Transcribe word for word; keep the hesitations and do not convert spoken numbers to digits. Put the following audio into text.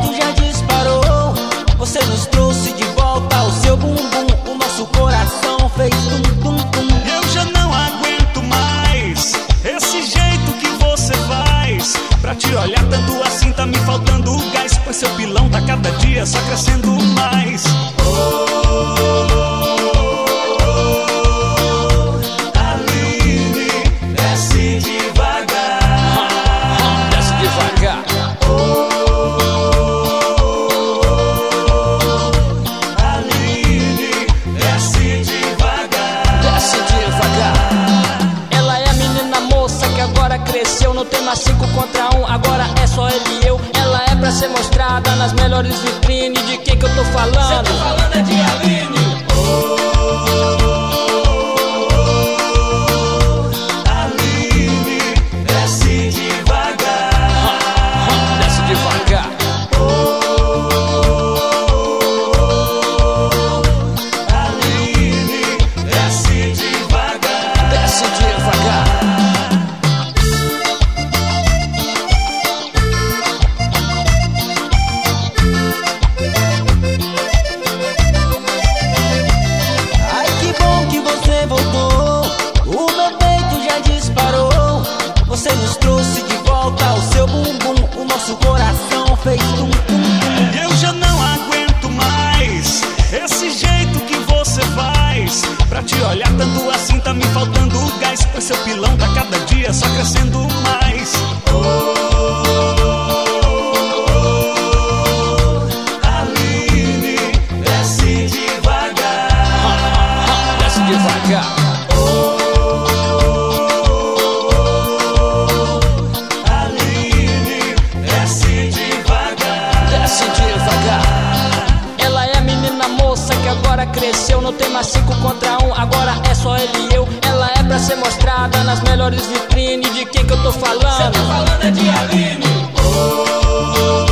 peito já disparou. Você nos trouxe de volta o seu bumbum. O nosso coração fez tum tum tum. Eu já não aguento mais esse jeito que você faz. Pra te olhar tanto assim tá me faltando gás. Pois seu pilão tá cada dia só crescendo mais. Oh, cresceu, não tem mais cinco contra um, agora é só ele e eu. Ela é pra ser mostrada nas melhores vitrines. De quem que eu tô falando? Cê tá falando é de Aline. Oh, Aline, desce devagar. Desce devagar. Oh, Aline, desce devagar. Desce devagar. Você nos trouxe de volta o seu bumbum. O nosso coração fez tum tum tum. Eu já não aguento mais esse jeito que você faz. Pra te olhar tanto assim tá me faltando gás. Pois seu pilão tá cada dia só crescendo mais. Oh, Aline, desce devagar. Desce devagar. Agora cresceu, não tem mais cinco contra um, agora é só ele e eu. Ela é pra ser mostrada nas melhores vitrines. De quem que eu tô falando? Cê tá falando é de Aline. Oh,